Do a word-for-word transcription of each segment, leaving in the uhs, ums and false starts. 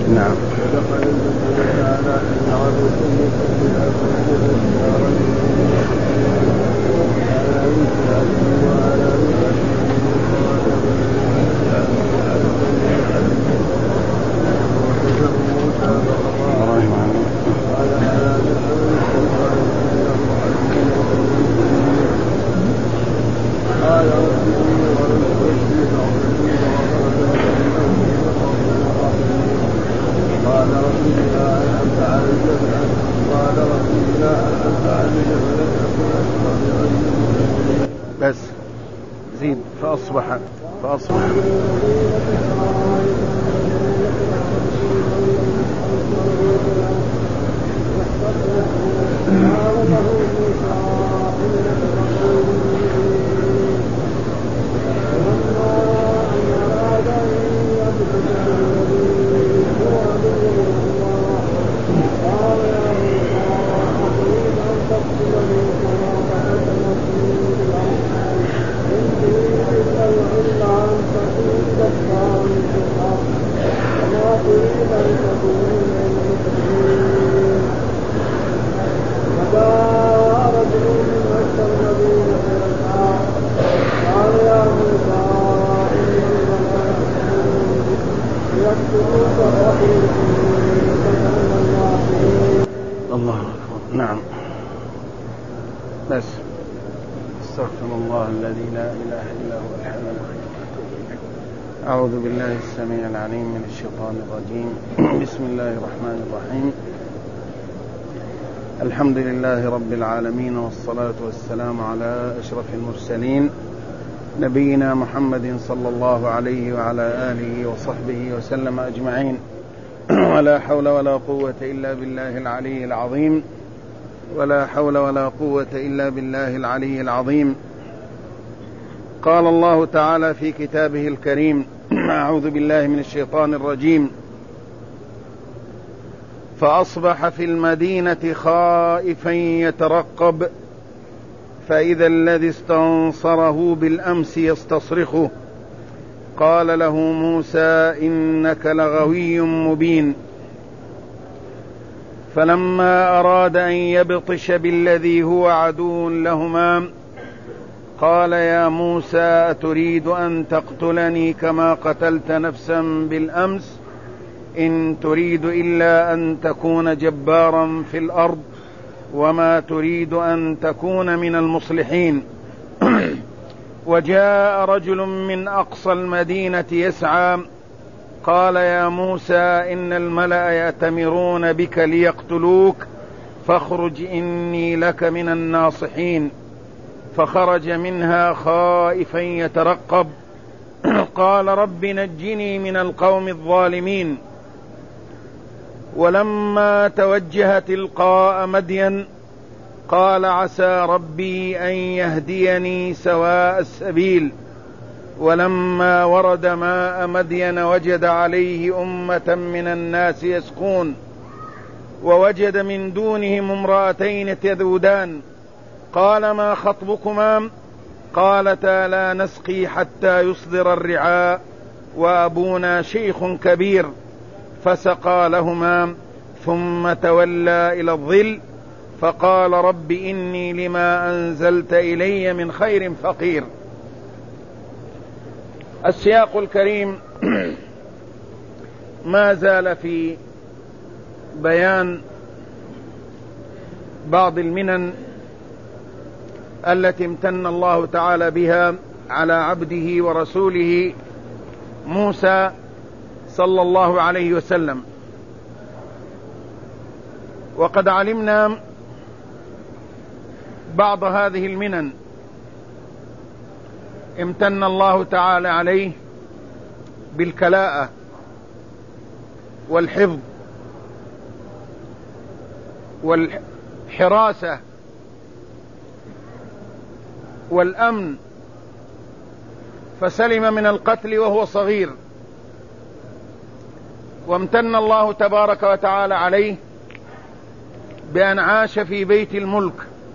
نعم. ودخل المدينة على أن عبد المطلب على مثل وعلى بس زيد فأصبح فأصبح الله أكبر. نعم. بس استغفر الله الذي لا إله إلا هو الحي القيوم. أعوذ بالله السميع العليم من الشيطان الرجيم. بسم الله الرحمن الرحيم. الحمد لله رب العالمين، والصلاة والسلام على أشرف المرسلين نبينا محمد صلى الله عليه وعلى آله وصحبه وسلم أجمعين. ولا حول ولا قوة إلا بالله العلي العظيم ولا حول ولا قوة إلا بالله العلي العظيم. قال الله تعالى في كتابه الكريم: أعوذ بالله من الشيطان الرجيم: فأصبح في المدينة خائفا يترقب فإذا الذي استنصره بالأمس يستصرخه قال له موسى إنك لغوي مبين. فلما أراد أن يبطش بالذي هو عدو لهما قال يا موسى أتريد أن تقتلني كما قتلت نفسا بالأمس إن تريد إلا أن تكون جبارا في الأرض وما تريد أن تكون من المصلحين. وجاء رجل من أقصى المدينة يسعى قال يا موسى إن الملأ يأتمرون بك ليقتلوك فاخرج إني لك من الناصحين. فخرج منها خائفا يترقب قال رب نجني من القوم الظالمين. ولما توجه تلقاء مدين قال عسى ربي أن يهديني سواء السبيل. ولما ورد ماء مدين وجد عليه أمة من الناس يسقون ووجد من دونهم امرأتين تذودان قال ما خطبكما قالتا لا نسقي حتى يصدر الرعاء وأبونا شيخ كبير. فسقى لهما ثم تولى إلى الظل فقال رب إني لما أنزلت إلي من خير فقير. السياق الكريم ما زال في بيان بعض المنن التي امتن الله تعالى بها على عبده ورسوله موسى صلى الله عليه وسلم. وقد علمنا بعض هذه المنن. امتن الله تعالى عليه بالكلاءة والحفظ والحراسة والأمن، فسلم من القتل وهو صغير. وامتن الله تبارك وتعالى عليه بأن عاش في بيت الملك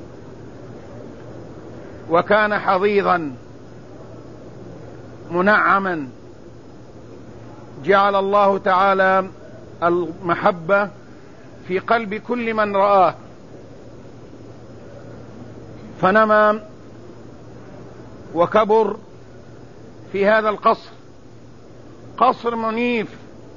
وكان حظيظا منعما. جعل الله تعالى المحبة في قلب كل من رآه، فنمى وكبر في هذا القصر، قصر منيف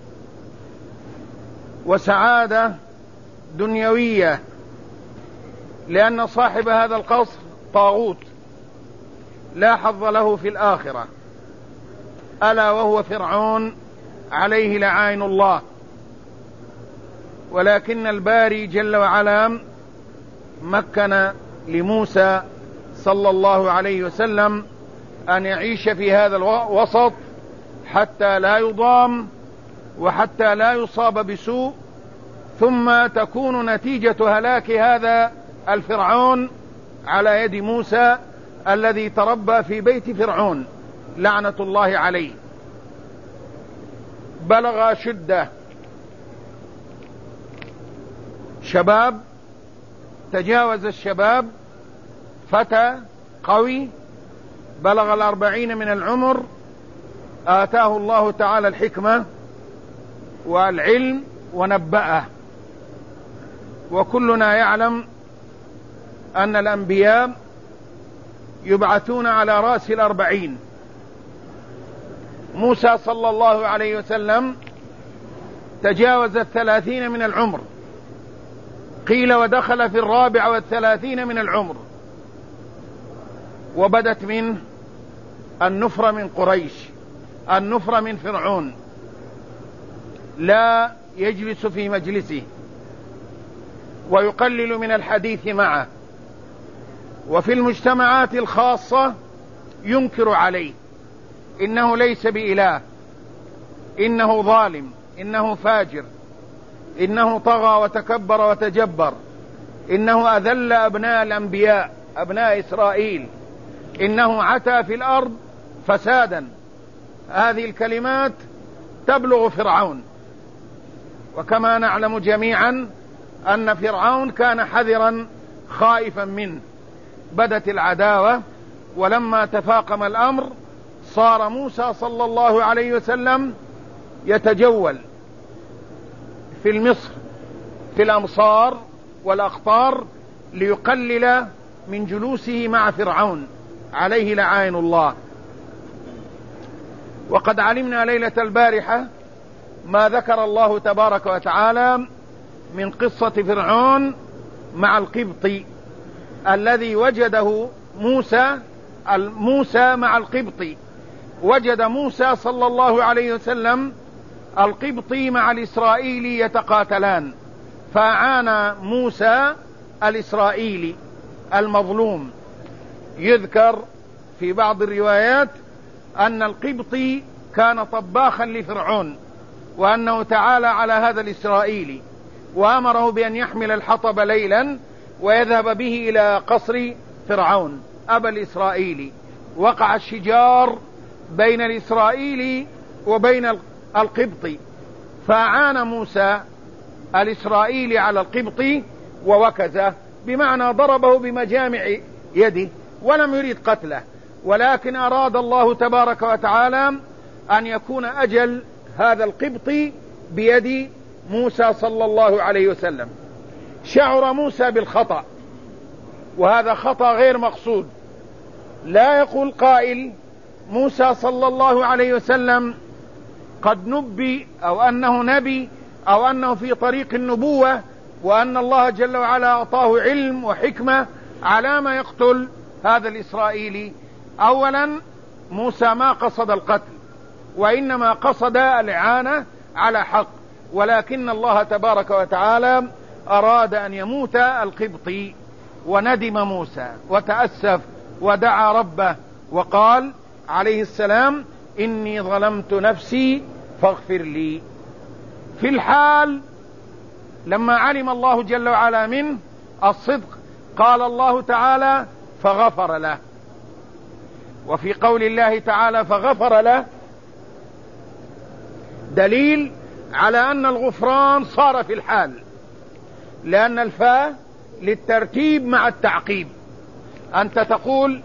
وسعادة دنيوية، لأن صاحب هذا القصر طاغوت لا حظ له في الآخرة، ألا وهو فرعون عليه لعائن الله. ولكن الباري جل وعلا مكن لموسى صلى الله عليه وسلم أن يعيش في هذا الوسط حتى لا يضام وحتى لا يصاب بسوء، ثم تكون نتيجة هلاك هذا الفرعون على يد موسى الذي تربى في بيت فرعون لعنة الله عليه. بلغ شدة، شباب، تجاوز الشباب، فتى قوي بلغ الأربعين من العمر، آتاه الله تعالى الحكمة والعلم ونبأه. وكلنا يعلم أن الأنبياء يبعثون على رأس الأربعين. موسى صلى الله عليه وسلم تجاوز الثلاثين من العمر، قيل ودخل في الرابع والثلاثين من العمر، وبدت منه النفرة من قريش، النفرة من فرعون، لا يجلس في مجلسه ويقلل من الحديث معه، وفي المجتمعات الخاصة ينكر عليه، إنه ليس بإله، إنه ظالم، إنه فاجر، إنه طغى وتكبر وتجبر، إنه أذل أبناء الأنبياء أبناء إسرائيل، إنه عتى في الأرض فسادا. هذه الكلمات تبلغ فرعون، وكما نعلم جميعا أن فرعون كان حذرا خائفا منه. بدت العداوة، ولما تفاقم الأمر صار موسى صلى الله عليه وسلم يتجول في المصر في الأمصار والأقطار ليقلل من جلوسه مع فرعون عليه لعائن الله. وقد علمنا ليلة البارحة ما ذكر الله تبارك وتعالى من قصة فرعون مع القبطي الذي وجده موسى موسى مع القبطي. وجد موسى صلى الله عليه وسلم القبطي مع الإسرائيلي يتقاتلان، فأعان موسى الإسرائيلي المظلوم. يذكر في بعض الروايات أن القبطي كان طباخا لفرعون، وأنه تعالى على هذا الإسرائيلي وأمره بأن يحمل الحطب ليلا ويذهب به إلى قصر فرعون. أبى الإسرائيلي، وقع الشجار بين الإسرائيلي وبين القبطي، فأعان موسى الإسرائيلي على القبطي ووكزه، بمعنى ضربه بمجامع يده، ولم يريد قتله، ولكن أراد الله تبارك وتعالى أن يكون أجل هذا القبطي بيد موسى صلى الله عليه وسلم. شعر موسى بالخطأ، وهذا خطأ غير مقصود. لا يقول قائل موسى صلى الله عليه وسلم قد نبي أو أنه نبي أو أنه في طريق النبوة، وأن الله جل وعلا أعطاه علم وحكمة على ما يقتل هذا الإسرائيلي. أولا موسى ما قصد القتل، وإنما قصد الإعانة على حق، ولكن الله تبارك وتعالى أراد أن يموت القبطي، وندم موسى وتأسف ودعا ربه وقال عليه السلام إني ظلمت نفسي فاغفر لي. في الحال لما علم الله جل وعلا منه الصدق قال الله تعالى فغفر له. وفي قول الله تعالى فغفر له دليل على أن الغفران صار في الحال، لأن الفاء للترتيب مع التعقيب. أنت تقول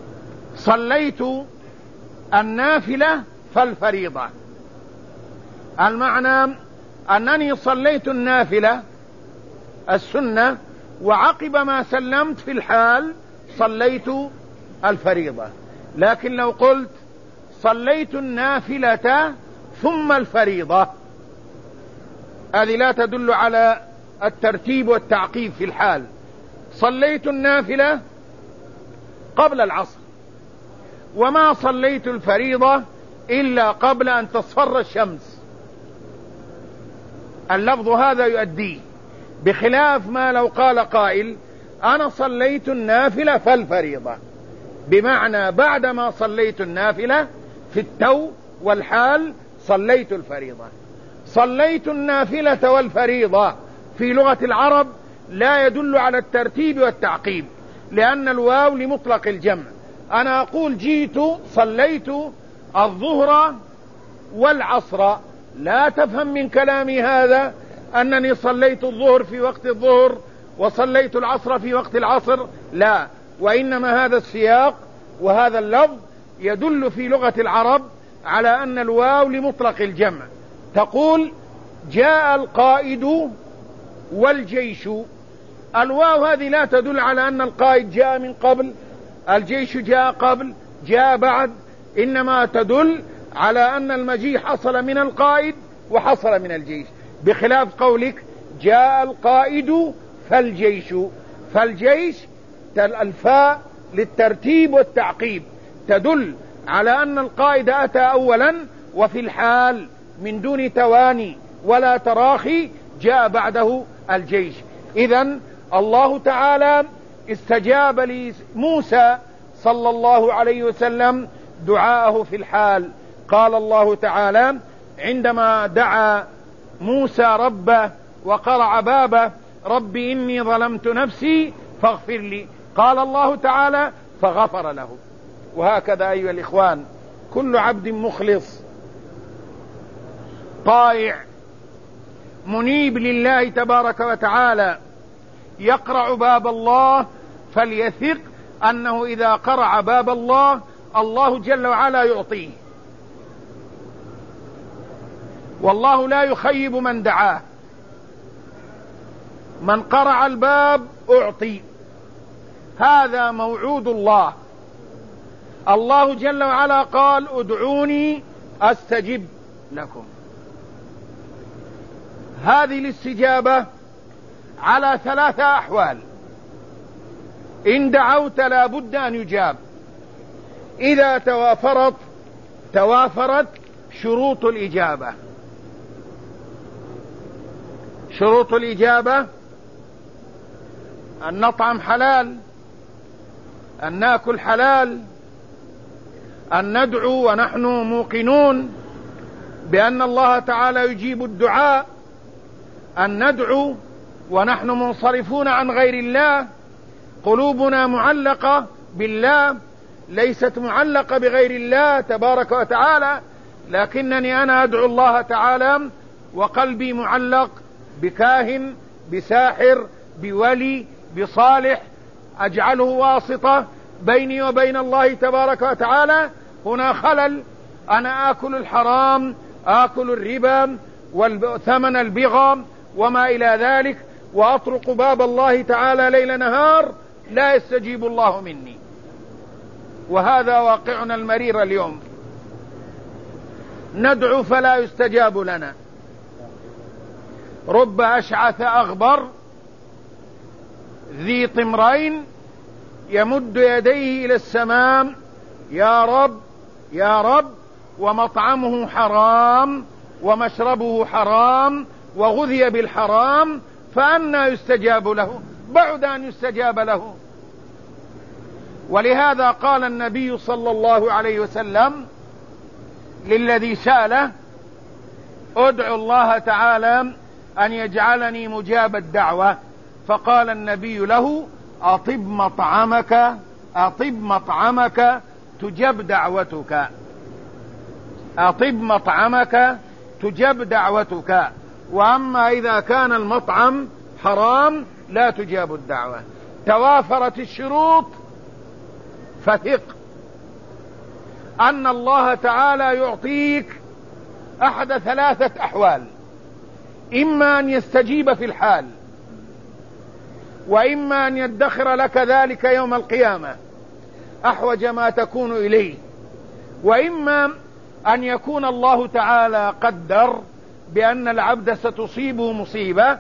صليت النافلة فالفريضة، المعنى أنني صليت النافلة السنة وعقب ما سلمت في الحال صليت الفريضة. لكن لو قلت صليت النافلة ثم الفريضة، هذه لا تدل على الترتيب والتعقيب في الحال. صليت النافلة قبل العصر وما صليت الفريضة إلا قبل أن تصفر الشمس، اللفظ هذا يؤديه، بخلاف ما لو قال قائل أنا صليت النافلة فالفريضة، بمعنى بعدما صليت النافلة في التو والحال صليت الفريضة. صليت النافلة والفريضة في لغة العرب لا يدل على الترتيب والتعقيب، لأن الواو لمطلق الجمع. أنا أقول جيت صليت الظهر والعصر، لا تفهم من كلامي هذا أنني صليت الظهر في وقت الظهر وصليت العصر في وقت العصر، لا، وإنما هذا السياق وهذا اللفظ يدل في لغة العرب على أن الواو لمطلق الجمع. تقول جاء القائد والجيش، الواو هذه لا تدل على أن القائد جاء من قبل، الجيش جاء قبل، جاء بعد، إنما تدل على أن المجيء حصل من القائد وحصل من الجيش، بخلاف قولك جاء القائد فالجيش. فالجيش الفاء للترتيب والتعقيب تدل على أن القائد أتى أولا وفي الحال من دون تواني ولا تراخي جاء بعده الجيش. إذن الله تعالى استجاب لموسى صلى الله عليه وسلم دعاءه في الحال. قال الله تعالى عندما دعا موسى ربه وقرع بابه رب إني ظلمت نفسي فاغفر لي، قال الله تعالى فغفر له. وهكذا أيها الإخوان كل عبد مخلص طائع منيب لله تبارك وتعالى يقرع باب الله فليثق أنه إذا قرع باب الله الله جل وعلا يعطيه، والله لا يخيب من دعاه. من قرع الباب أعطي، هذا موعود الله. الله جل وعلا قال ادعوني أستجب لكم. هذه الاستجابة على ثلاثة أحوال. إن دعوت لا بد أن يجاب، إذا توافرت توافرت شروط الإجابة. شروط الإجابة أن نطعم حلال، أن نأكل حلال، أن ندعو ونحن موقنون بأن الله تعالى يجيب الدعاء، أن ندعو ونحن منصرفون عن غير الله، قلوبنا معلقة بالله ليست معلقة بغير الله تبارك وتعالى، لكنني أنا أدعو الله تعالى وقلبي معلق بكاهن، بساحر، بولي، بصالح، أجعله واسطة بيني وبين الله تبارك وتعالى. هنا خلل، أنا آكل الحرام، آكل الربا وثمن البغى وما إلى ذلك، وأطرق باب الله تعالى ليل نهار لا يستجيب الله مني، وهذا واقعنا المرير اليوم. ندعو فلا يستجاب لنا، رب أشعث أغبر ذي طمرين يمد يديه إلى السماء يا رب يا رب، ومطعمه حرام ومشربه حرام وغذي بالحرام، فأنى يستجاب له؟ بعد أن يستجاب له. ولهذا قال النبي صلى الله عليه وسلم للذي سأله ادعو الله تعالى أن يجعلني مجاب الدعوة، فقال النبي له أطب مطعمك أطب مطعمك تجب دعوتك، أطب مطعمك تجب دعوتك، وأما إذا كان المطعم حرام لا تجاب الدعوة. توافرت الشروط فثق أن الله تعالى يعطيك أحد ثلاثة أحوال: إما أن يستجيب في الحال، وإما أن يدخر لك ذلك يوم القيامة أحوج ما تكون إليه، وإما أن يكون الله تعالى قدر بأن العبد ستصيبه مصيبة،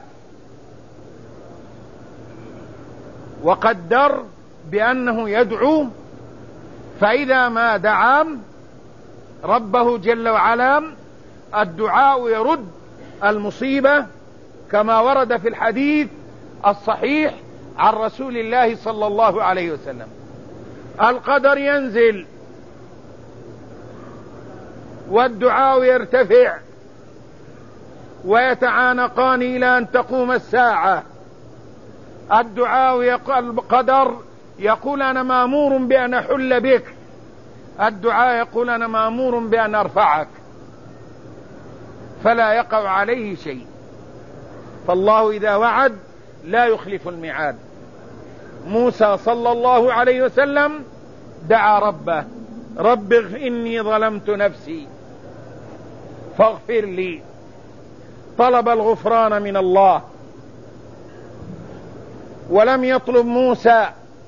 وقدر بأنه يدعو، فإذا ما دعا ربه جل وعلا الدعاء يرد المصيبة، كما ورد في الحديث الصحيح عن رسول الله صلى الله عليه وسلم: القدر ينزل والدعاء يرتفع ويتعانقان إلى أن تقوم الساعة. الدعاء يقول القدر يقول أنا مأمور بأن أحل بك، الدعاء يقول أنا مأمور بأن أرفعك، فلا يقع عليه شيء. فالله إذا وعد لا يخلف الميعاد. موسى صلى الله عليه وسلم دعا ربه: رب إني ظلمت نفسي فاغفر لي. طلب الغفران من الله، ولم يطلب موسى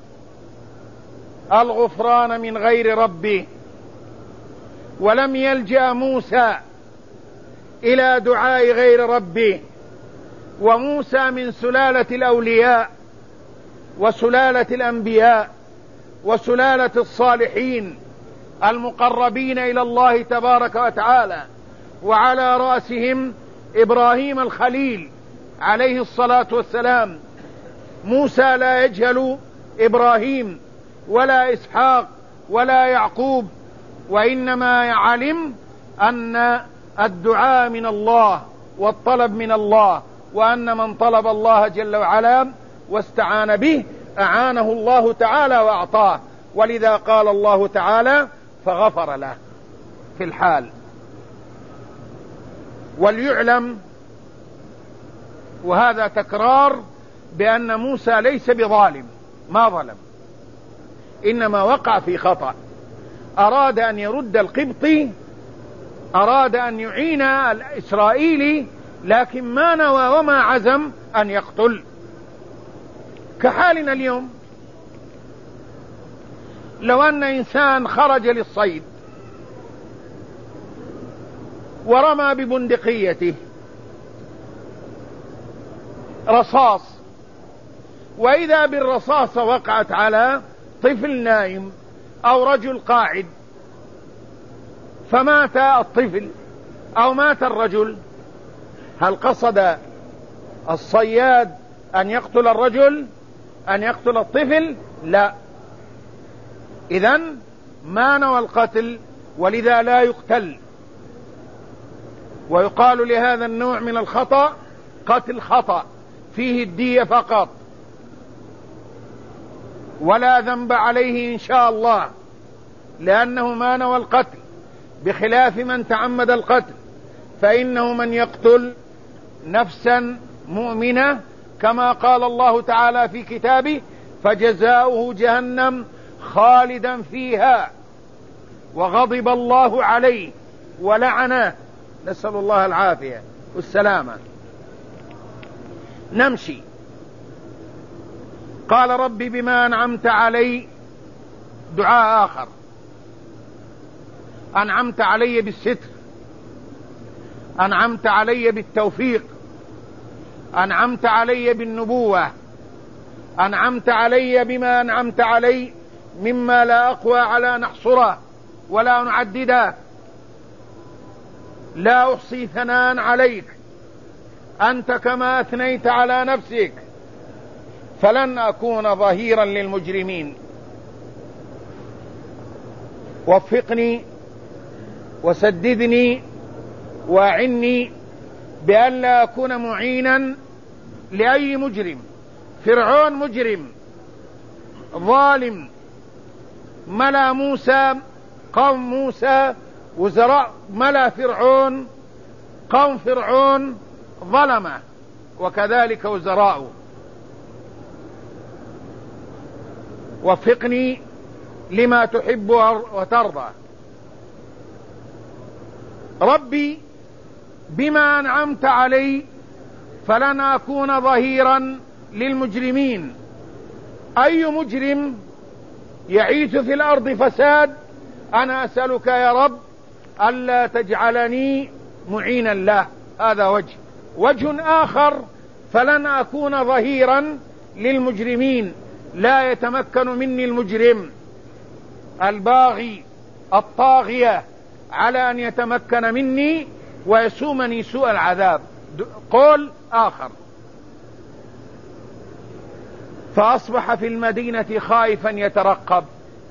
الغفران من غير ربه، ولم يلجأ موسى إلى دعاء غير ربه. وموسى من سلالة الأولياء وسلالة الأنبياء وسلالة الصالحين المقربين إلى الله تبارك وتعالى، وعلى رأسهم إبراهيم الخليل عليه الصلاة والسلام. موسى لا يجهل إبراهيم ولا إسحاق ولا يعقوب، وإنما علم أن الدعاء من الله والطلب من الله، وأن من طلب الله جل وعلا واستعان به أعانه الله تعالى وأعطاه. ولذا قال الله تعالى: فغفر له في الحال. وليعلم، وهذا تكرار، بأن موسى ليس بظالم، ما ظلم، إنما وقع في خطأ. أراد أن يرد القبطي، أراد أن يعين الإسرائيلي، لكن ما نوى وما عزم أن يقتل. كحالنا اليوم، لو أن إنسان خرج للصيد ورمى ببندقيته رصاص، وإذا بالرصاصة وقعت على طفل نائم أو رجل قاعد، فمات الطفل أو مات الرجل، هل قصد الصياد أن يقتل الرجل أن يقتل الطفل؟ لا. إذن ما نوى القتل، ولذا لا يقتل. ويقال لهذا النوع من الخطأ قتل خطأ، فيه الدية فقط ولا ذنب عليه إن شاء الله، لأنه ما نوى القتل، بخلاف من تعمد القتل، فإنه من يقتل نفسا مؤمنة كما قال الله تعالى في كتابه: فجزاؤه جهنم خالدا فيها وغضب الله عليه ولعنه، نسأل الله العافية والسلامة. نمشي. قال: ربي بما أنعمت علي، دعاء آخر: أنعمت علي بالستر، أنعمت علي بالتوفيق، أنعمت علي بالنبوة، أنعمت علي بما أنعمت علي مما لا أقوى على نحصره ولا نعدده. لا أحصي ثناء عليك، أنت كما أثنيت على نفسك، فلن أكون ظهيرا للمجرمين. وفقني وسددني وأعني بأن لا أكون معينا لأي مجرم. فرعون مجرم ظالم، ملا موسى قوم موسى وزراء، ملا فرعون قوم فرعون ظلمه، وكذلك وزراؤه. وفقني لما تحب وترضى. ربي بما أنعمت علي فلن أكون ظهيرا للمجرمين. أي مجرم يعيث في الأرض فساد أنا أسألك يا رب ألا تجعلني معينا له. هذا وجه. وجه آخر فلن أكون ظهيرا للمجرمين، لا يتمكن مني المجرم الباغي الطاغية على أن يتمكن مني ويسومني سوء العذاب. قول آخر: فأصبح في المدينة خائفا يترقب،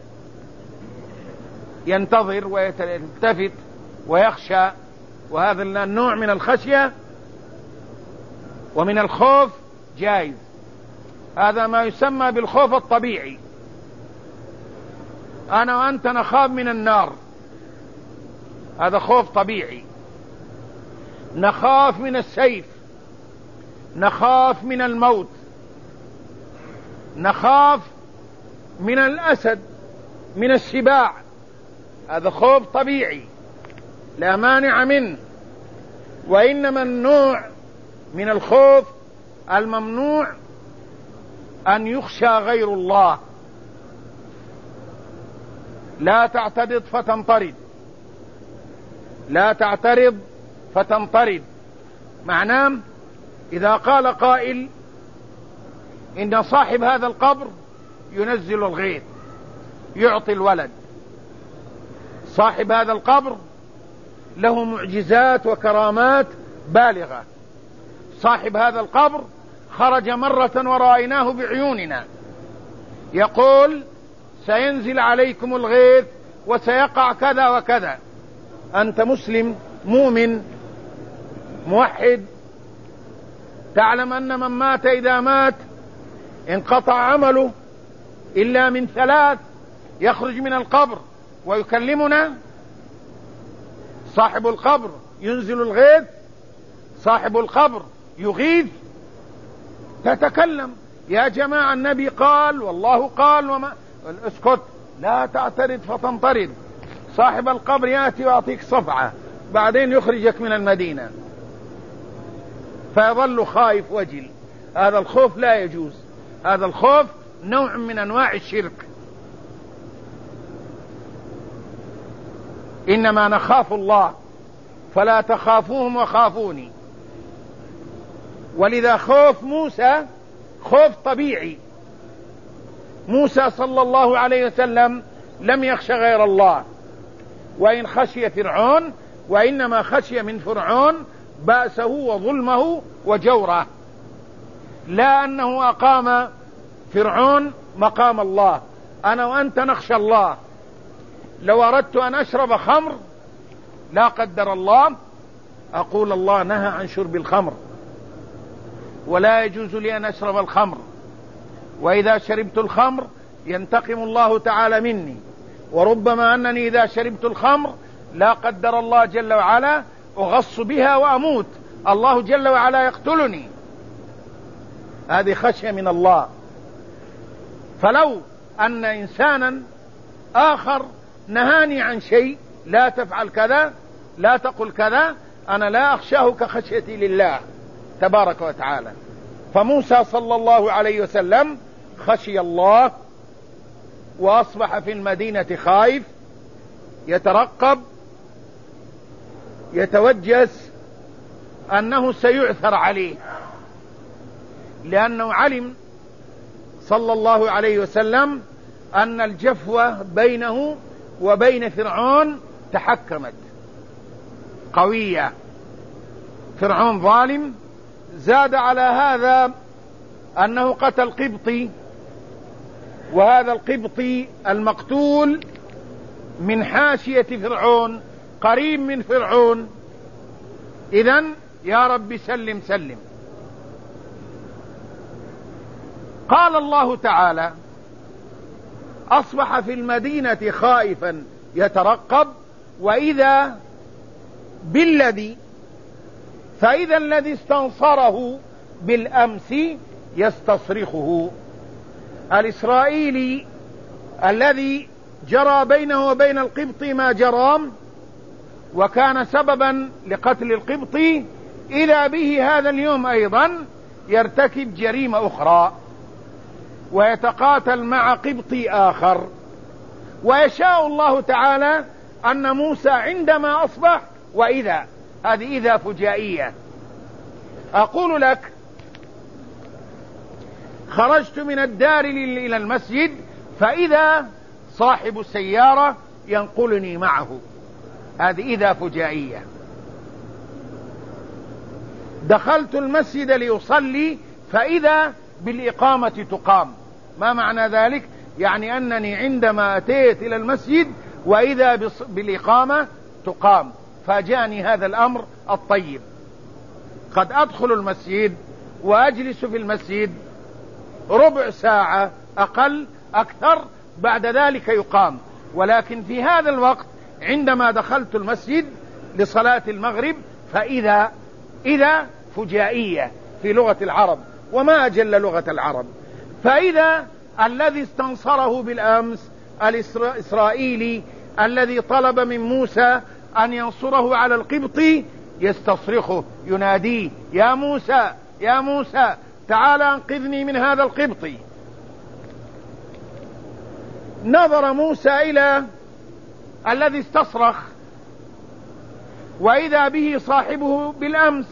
ينتظر ويلتفت ويخشى. وهذا النوع من الخشية ومن الخوف جائز. هذا ما يسمى بالخوف الطبيعي. أنا وأنت نخاف من النار، هذا خوف طبيعي. نخاف من السيف، نخاف من الموت، نخاف من الأسد، من السباع، هذا خوف طبيعي لا مانع منه. وإنما النوع من الخوف الممنوع أن يخشى غير الله. لا تعترض فتنطرد، لا تعترض فتنطرد. معناه إذا قال قائل إن صاحب هذا القبر ينزل الغيث، يعطي الولد، صاحب هذا القبر له معجزات وكرامات بالغة، صاحب هذا القبر خرج مرة ورأيناه بعيوننا يقول سينزل عليكم الغيث وسيقع كذا وكذا. أنت مسلم مؤمن موحد تعلم أن من مات إذا مات انقطع عمله إلا من ثلاث: يخرج من القبر ويكلمنا، صاحب القبر ينزل الغيث، صاحب القبر يغيث. تتكلم يا جماعة النبي قال والله قال وما اسكت، لا تعترض فتنطرد. صاحب القبر يأتي ويعطيك صفعة بعدين يخرجك من المدينة فيظل خائف وجل. هذا الخوف لا يجوز، هذا الخوف نوع من أنواع الشرك. إنما نخاف الله فلا تخافوهم وخافوني. ولذا خوف موسى خوف طبيعي. موسى صلى الله عليه وسلم لم يخش غير الله، وإن خشي فرعون وإنما خشي من فرعون بأسه وظلمه وجوره، لا أنه أقام فرعون مقام الله. أنا وأنت نخشى الله. لو أردت أن أشرب خمر لا قدر الله أقول الله نهى عن شرب الخمر ولا يجوز لي أن أشرب الخمر، وإذا شربت الخمر ينتقم الله تعالى مني، وربما أنني إذا شربت الخمر لا قدر الله جل وعلا أغص بها وأموت، الله جل وعلا يقتلني. هذه خشية من الله. فلو أن إنسانا آخر نهاني عن شيء، لا تفعل كذا، لا تقل كذا، أنا لا أخشاه كخشيتي لله تبارك وتعالى. فموسى صلى الله عليه وسلم خشي الله وأصبح في المدينة خائف يترقب يتوجس أنه سيعثر عليه، لأنه علم صلى الله عليه وسلم أن الجفوة بينه وبين فرعون تحكمت قوية. فرعون ظالم، زاد على هذا أنه قتل قبطي، وهذا القبطي المقتول من حاشية فرعون قريب من فرعون. إذن يا رب سلم سلم. قال الله تعالى أصبح في المدينة خائفا يترقب وإذا بالذي، فإذا الذي استنصره بالأمس يستصرخه. الإسرائيلي الذي جرى بينه وبين القبطي ما جرام وكان سببا لقتل القبطي، إذا به هذا اليوم أيضا يرتكب جريمة أخرى ويتقاتل مع قبطي آخر. ويشاء الله تعالى أن موسى عندما أصبح وإذا، هذه إذا فجائية. أقول لك خرجت من الدار إلى المسجد فإذا صاحب السيارة ينقلني معه، هذه إذا فجائية. دخلت المسجد ليصلي فإذا بالإقامة تقام. ما معنى ذلك؟ يعني أنني عندما أتيت إلى المسجد وإذا بالإقامة تقام، فجاءني هذا الأمر الطيب. قد أدخل المسجد وأجلس في المسجد ربع ساعة أقل أكثر، بعد ذلك يقام. ولكن في هذا الوقت عندما دخلت المسجد لصلاة المغرب فإذا إذا فجائية في لغة العرب، وما أجل لغة العرب. فإذا الذي استنصره بالأمس الإسرائيلي الذي طلب من موسى أن ينصره على القبطي يستصرخه، يناديه: يا موسى يا موسى تعال أنقذني من هذا القبطي. نظر موسى إلى الذي استصرخ وإذا به صاحبه بالأمس،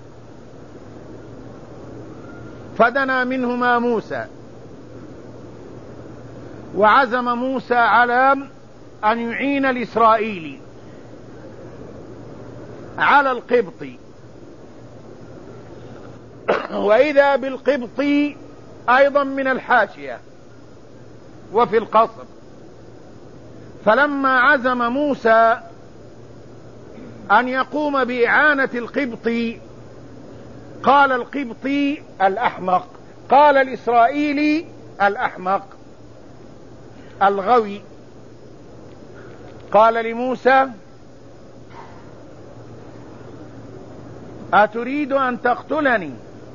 فدنا منهما موسى، وعزم موسى على أن يعين الإسرائيلي على القبطي، وإذا بالقبطي أيضا من الحاشية وفي القصر. فلما عزم موسى أن يقوم بإعانة القبطي قال القبطي الأحمق، قال الإسرائيلي الأحمق الغوي، قال لموسى: أتريد أن تقتلني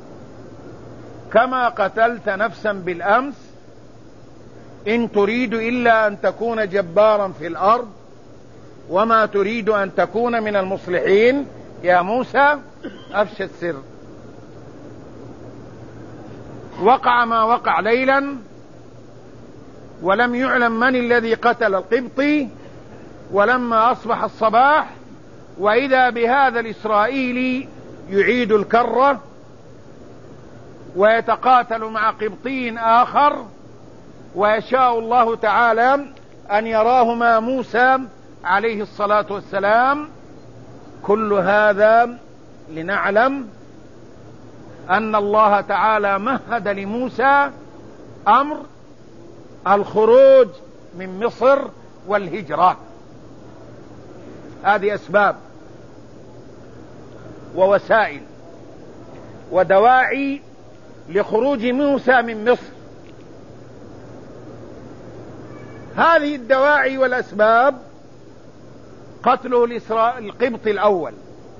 كما قتلت نفسا بالأمس؟ إن تريد إلا أن تكون جبارا في الأرض وما تريد أن تكون من المصلحين. يا موسى أفشى السر. وقع ما وقع ليلا، ولم يعلم من الذي قتل القبطي. ولما أصبح الصباح وإذا بهذا الإسرائيلي يعيد الكرة ويتقاتل مع قبطي آخر، ويشاء الله تعالى أن يراهما موسى عليه الصلاة والسلام. كل هذا لنعلم أن الله تعالى مهد لموسى أمر الخروج من مصر والهجرة. هذه أسباب ووسائل ودواعي لخروج موسى من مصر. هذه الدواعي والأسباب: قتله القبطي الأول،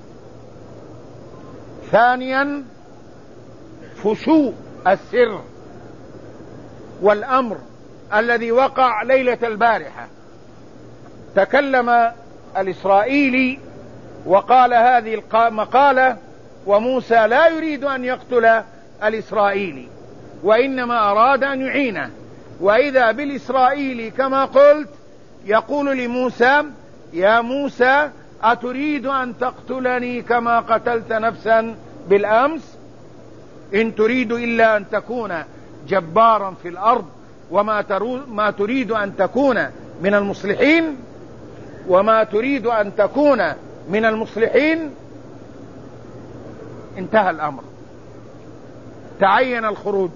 ثانيا فشو السر والأمر الذي وقع ليلة البارحة. تكلم الإسرائيلي وقال هذه المقالة، وموسى لا يريد أن يقتل الإسرائيلي وإنما أراد أن يعينه. وإذا بالإسرائيلي كما قلت يقول لموسى: يا موسى أتريد أن تقتلني كما قتلت نفسا بالأمس؟ إن تريد إلا أن تكون جبارا في الأرض وما ما تريد أن تكون من المصلحين. وما تريد أن تكون من المصلحين. انتهى الأمر، تعين الخروج.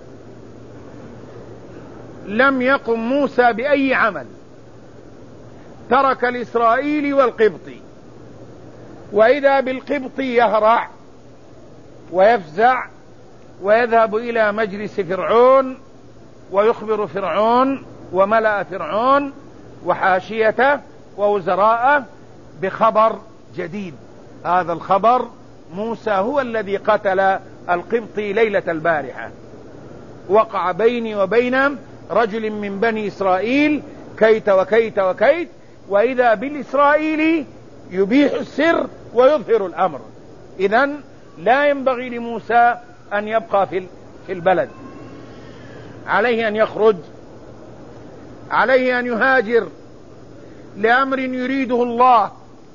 لم يقم موسى بأي عمل، ترك الإسرائيلي والقبطي. وإذا بالقبطي يهرع ويفزع ويذهب إلى مجلس فرعون ويخبر فرعون وملأ فرعون وحاشيته ووزراءه بخبر جديد. هذا الخبر: موسى هو الذي قتل القبطي ليلة البارحة، وقع بيني وبين رجل من بني إسرائيل كيت وكيت وكيت. وإذا بالإسرائيلي يبيح السر ويظهر الأمر. إذن لا ينبغي لموسى أن يبقى في البلد، عليه أن يخرج، عليه أن يهاجر لأمر يريده الله.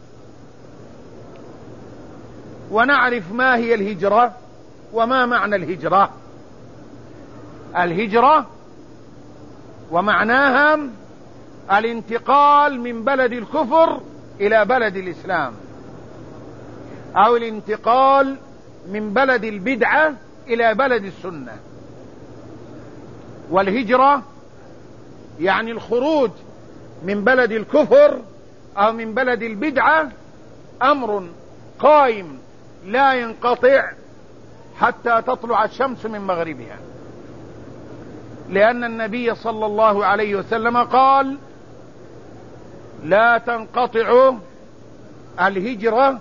ونعرف ما هي الهجرة وما معنى الهجرة. الهجرة ومعناها الانتقال من بلد الكفر إلى بلد الإسلام، أو الانتقال من بلد البدعة إلى بلد السنة. والهجرة يعني الخروج من بلد الكفر أو من بلد البدعة أمر قائم لا ينقطع حتى تطلع الشمس من مغربها، لأن النبي صلى الله عليه وسلم قال: لا تنقطع الهجرة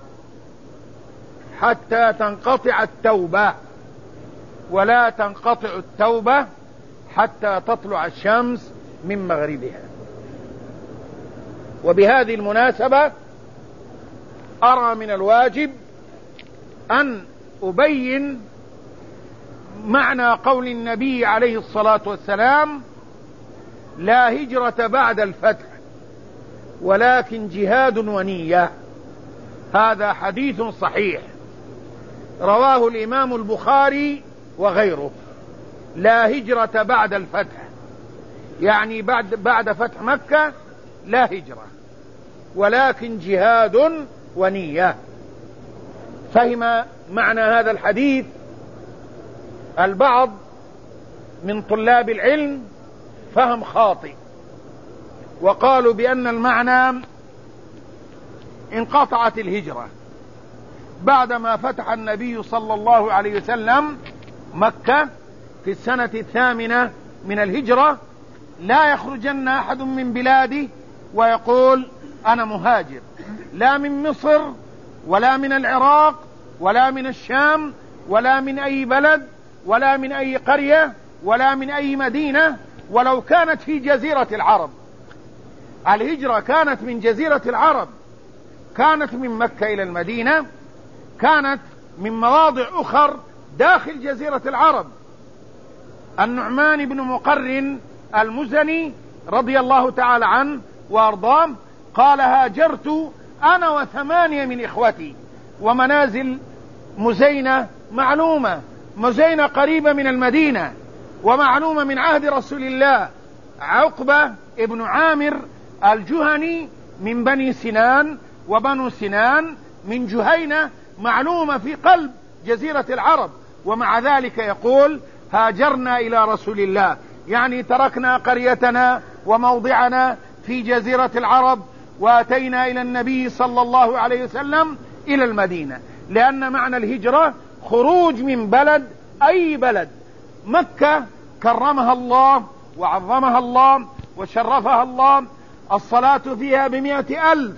حتى تنقطع التوبة، ولا تنقطع التوبة حتى تطلع الشمس من مغربها. وبهذه المناسبة أرى من الواجب أن أبين معنى قول النبي عليه الصلاة والسلام: لا هجرة بعد الفتح ولكن جهاد ونية. هذا حديث صحيح رواه الإمام البخاري وغيره. لا هجرة بعد الفتح يعني بعد, بعد فتح مكة لا هجرة، ولكن جهاد ونية. فهم معنى هذا الحديث البعض من طلاب العلم فهم خاطئ، وقالوا بأن المعنى انقطعت الهجرة بعدما فتح النبي صلى الله عليه وسلم مكة في السنة الثامنة من الهجرة، لا يخرجن أحد من بلاده ويقول أنا مهاجر، لا من مصر ولا من العراق ولا من الشام ولا من أي بلد ولا من أي قرية ولا من أي مدينة ولو كانت في جزيرة العرب. الهجرة كانت من جزيرة العرب، كانت من مكة إلى المدينة، كانت من مواضع أخر داخل جزيرة العرب. النعمان بن مقرن المزني رضي الله تعالى عنه وأرضاه قال: هاجرت أنا وثمانية من إخوتي، ومنازل مزينة معلومة، مزينة قريبة من المدينة ومعلومة من عهد رسول الله. عقبة ابن عامر الجهني من بني سنان، وبنو سنان من جهينة معلومة في قلب جزيرة العرب، ومع ذلك يقول: هاجرنا إلى رسول الله، يعني تركنا قريتنا وموضعنا في جزيرة العرب واتينا إلى النبي صلى الله عليه وسلم إلى المدينة. لأن معنى الهجرة خروج من بلد أي بلد. مكة كرمها الله وعظمها الله وشرفها الله، الصلاة فيها بمئة ألف،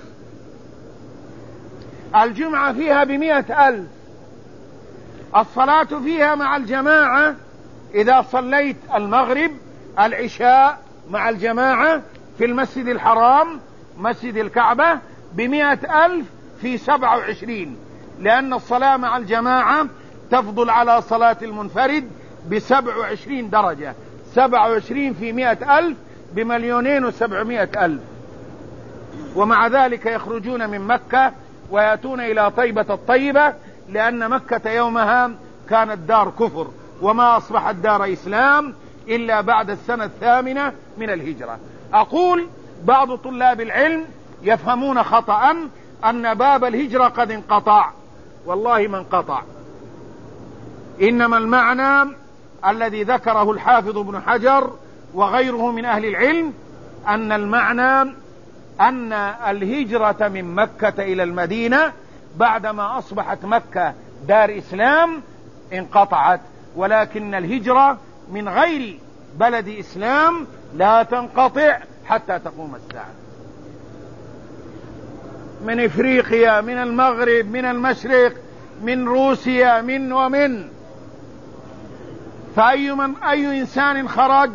الجمعة فيها بمئة ألف، الصلاة فيها مع الجماعة إذا صليت المغرب العشاء مع الجماعة في المسجد الحرام مسجد الكعبة بمئة ألف في سبعة وعشرين، لأن الصلاة مع الجماعة تفضل على صلاة المنفرد بسبع وعشرين درجة. سبع وعشرين في مئة ألف بمليونين وسبعمائة ألف. ومع ذلك يخرجون من مكة ويأتون إلى طيبة الطيبة، لأن مكة يومها كانت دار كفر، وما أصبحت دار إسلام إلا بعد السنة الثامنة من الهجرة. أقول بعض طلاب العلم يفهمون خطأ أن باب الهجرة قد انقطع. والله ما انقطع، إنما المعنى الذي ذكره الحافظ ابن حجر وغيره من أهل العلم أن المعنى أن الهجرة من مكة إلى المدينة بعدما أصبحت مكة دار إسلام انقطعت، ولكن الهجرة من غير بلد إسلام لا تنقطع حتى تقوم الساعة. من إفريقيا، من المغرب، من المشرق، من روسيا، من ومن، فأي من أي إنسان خرج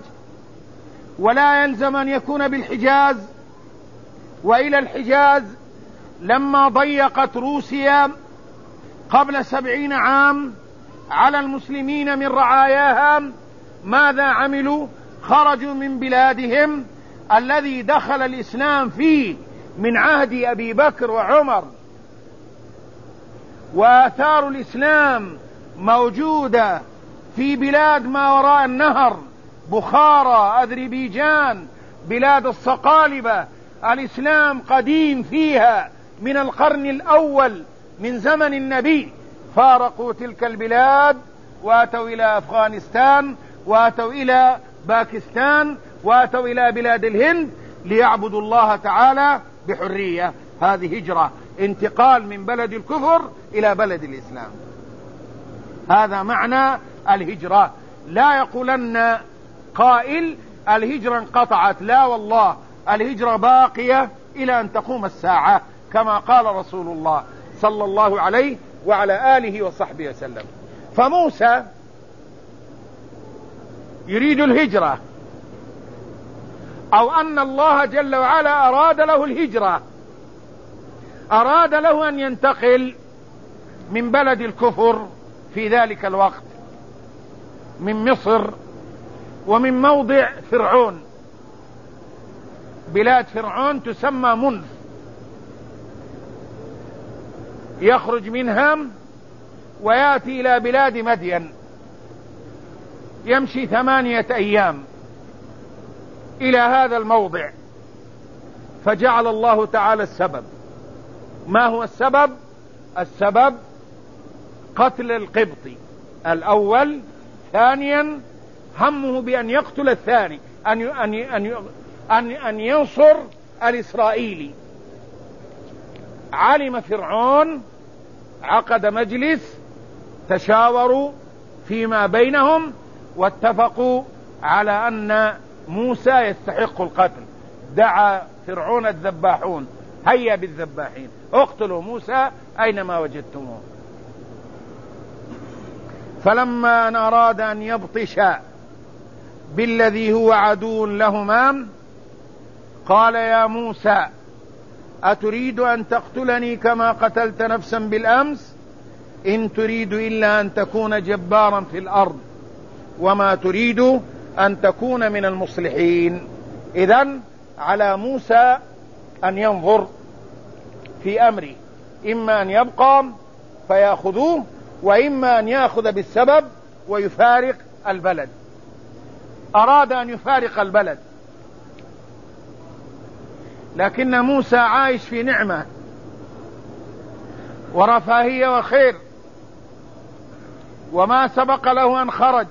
ولا يلزم أن يكون بالحجاز وإلى الحجاز، لما ضيقت روسيا قبل سبعين عام على المسلمين من رعاياها ماذا عملوا؟ خرجوا من بلادهم الذي دخل الإسلام فيه من عهد أبي بكر وعمر، وآثار الإسلام موجودة في بلاد ما وراء النهر، بخارى، أذربيجان، بلاد الصقالبة، الإسلام قديم فيها من القرن الأول من زمن النبي. فارقوا تلك البلاد واتوا إلى أفغانستان، واتوا إلى باكستان، واتوا إلى بلاد الهند ليعبدوا الله تعالى بحرية. هذه هجرة، انتقال من بلد الكفر إلى بلد الإسلام. هذا معنى الهجرة. لا يقولن قائل الهجرة انقطعت، لا والله، الهجرة باقية إلى أن تقوم الساعة كما قال رسول الله صلى الله عليه وعلى آله وصحبه وسلم. فموسى يريد الهجرة، أو أن الله جل وعلا أراد له الهجرة، أراد له أن ينتقل من بلد الكفر في ذلك الوقت، من مصر ومن موضع فرعون. بلاد فرعون تسمى منف، يخرج منها ويأتي إلى بلاد مدين، يمشي ثمانية أيام إلى هذا الموضع. فجعل الله تعالى السبب. ما هو السبب؟ السبب قتل القبطي الأول، ثانيا همه بأن يقتل الثاني، أن أن أن أن أن ينصر الإسرائيلي. علم فرعون، عقد مجلس، تشاوروا فيما بينهم واتفقوا على أن موسى يستحق القتل. دعا فرعون الذباحون: هيا بالذباحين، اقتلوا موسى أينما وجدتموه. فلما أن أراد أن يبطش بالذي هو عدو لهما قال: يا موسى أتريد أن تقتلني كما قتلت نفسا بالأمس؟ إن تريد إلا أن تكون جبارا في الأرض وما تريد أن تكون من المصلحين. إذن على موسى أن ينظر في أمره، إما أن يبقى فيأخذوه، وإما أن يأخذ بالسبب ويفارق البلد. أراد أن يفارق البلد، لكن موسى عايش في نعمة ورفاهية وخير، وما سبق له أن خرج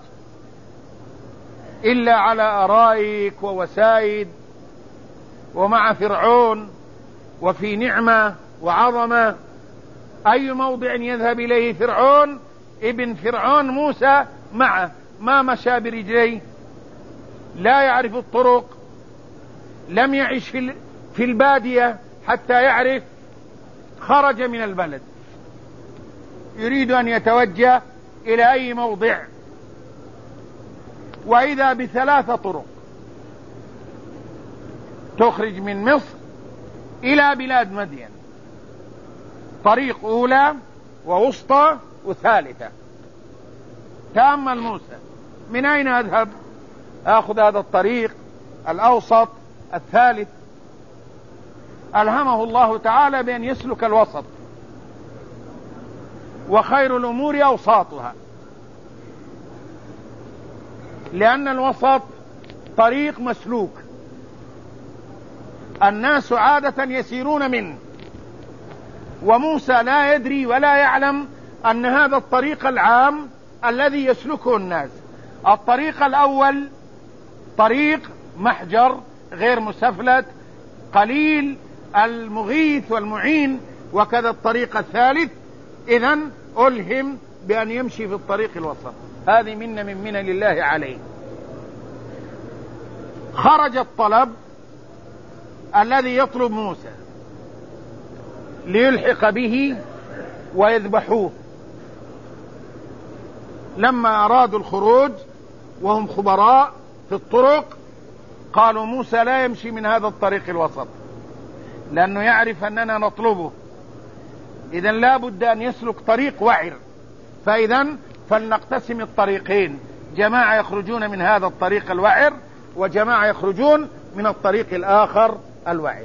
إلا على أرائك ووسائد ومع فرعون وفي نعمة وعظمة. أي موضع يذهب إليه فرعون ابن فرعون موسى معه، ما مشى برجليه، لا يعرف الطرق، لم يعش في في البادية حتى يعرف. خرج من البلد يريد أن يتوجه إلى أي موضع، وإذا بثلاثة طرق تخرج من مصر إلى بلاد مدين: طريق أولى ووسطى وثالثة. تأمل موسى: من أين أذهب؟ أخذ هذا الطريق الأوسط الثالث. ألهمه الله تعالى بأن يسلك الوسط، وخير الأمور أوساطها، لأن الوسط طريق مسلوك، الناس عادة يسيرون منه، وموسى لا يدري ولا يعلم أن هذا الطريق العام الذي يسلكه الناس. الطريق الأول طريق محجر غير مسفلت، قليل المغيث والمعين، وكذا الطريق الثالث. إذن ألهم بأن يمشي في الطريق الوسط. هذه منة من منن الله عليه. خرج الطلب الذي يطلب موسى ليلحق به ويذبحوه. لما أرادوا الخروج وهم خبراء في الطرق قالوا: موسى لا يمشي من هذا الطريق الوسط، لأنه يعرف أننا نطلبه إذن لا بد أن يسلك طريق وعر. فإذا فلنقتسم الطريقين، جماعة يخرجون من هذا الطريق الوعر وجماعة يخرجون من الطريق الآخر الوعر.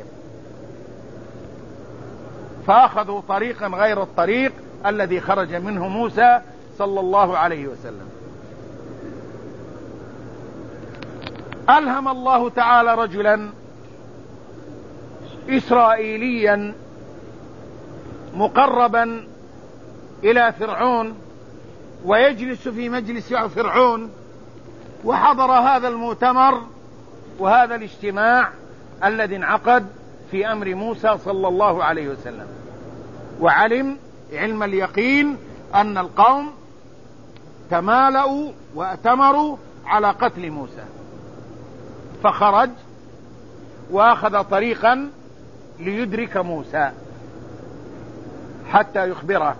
فأخذوا طريقا غير الطريق الذي خرج منه موسى صلى الله عليه وسلم. ألهم الله تعالى رجلا إسرائيليا مقربا إلى فرعون ويجلس في مجلس فرعون، وحضر هذا المؤتمر وهذا الاجتماع الذي انعقد في أمر موسى صلى الله عليه وسلم، وعلم علم اليقين أن القوم تمالأوا وأتمروا على قتل موسى، فخرج وأخذ طريقا ليدرك موسى حتى يخبره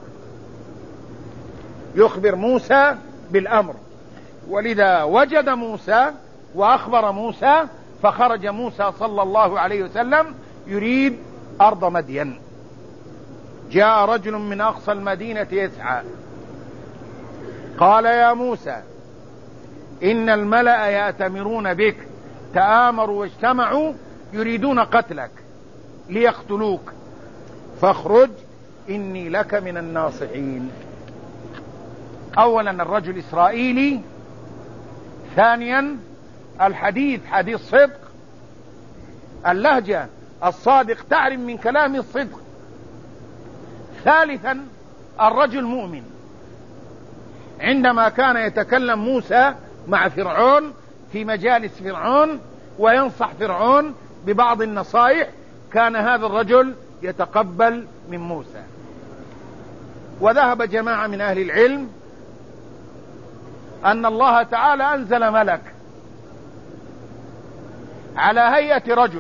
يخبر موسى بالأمر. ولذا وجد موسى وأخبر موسى، فخرج موسى صلى الله عليه وسلم يريد أرض مدين. جاء رجل من أقصى المدينة يسعى، قال يا موسى إن الملأ يأتمرون بك، تآمروا واجتمعوا يريدون قتلك ليقتلوك، فاخرج إني لك من الناصحين. أولا الرجل إسرائيلي، ثانيا الحديث حديث صدق، اللهجة الصادق تعرف من كلام الصدق، ثالثا الرجل مؤمن. عندما كان يتكلم موسى مع فرعون في مجالس فرعون وينصح فرعون ببعض النصائح، كان هذا الرجل يتقبل من موسى. وذهب جماعة من أهل العلم أن الله تعالى أنزل ملك على هيئة رجل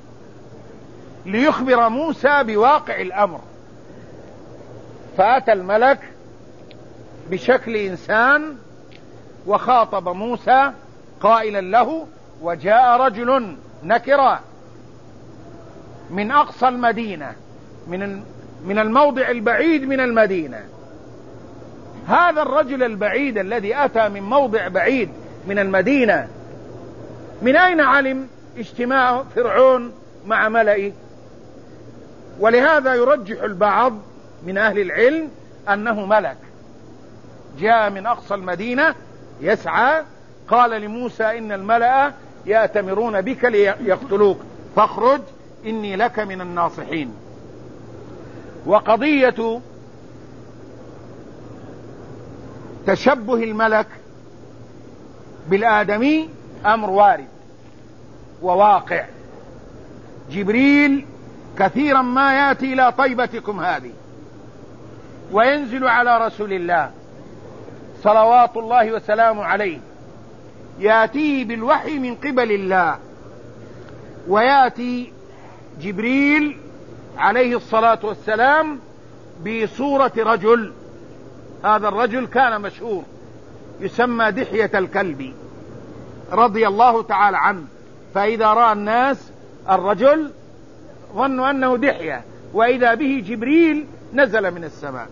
ليخبر موسى بواقع الأمر، فأتى الملك بشكل إنسان وخاطب موسى قائلا له: وجاء رجل نكرا من أقصى المدينة، من من الموضع البعيد من المدينة. هذا الرجل البعيد الذي أتى من موضع بعيد من المدينة، من أين علم اجتماع فرعون مع ملئه؟ ولهذا يرجح البعض من أهل العلم أنه ملك جاء من أقصى المدينة يسعى، قال لموسى إن الملأ يأتمرون بك ليقتلوك، فاخرج إني لك من الناصحين. وقضية تشبه الملك بالآدمي أمر وارد وواقع. جبريل كثيرا ما يأتي إلى طيبتكم هذه وينزل على رسول الله صلوات الله وسلامه عليه، يأتيه بالوحي من قبل الله، ويأتي جبريل عليه الصلاة والسلام بصورة رجل. هذا الرجل كان مشهور يسمى دحية الكلبي رضي الله تعالى عنه، فإذا رأى الناس الرجل ظنوا أنه دحية، وإذا به جبريل نزل من السماء.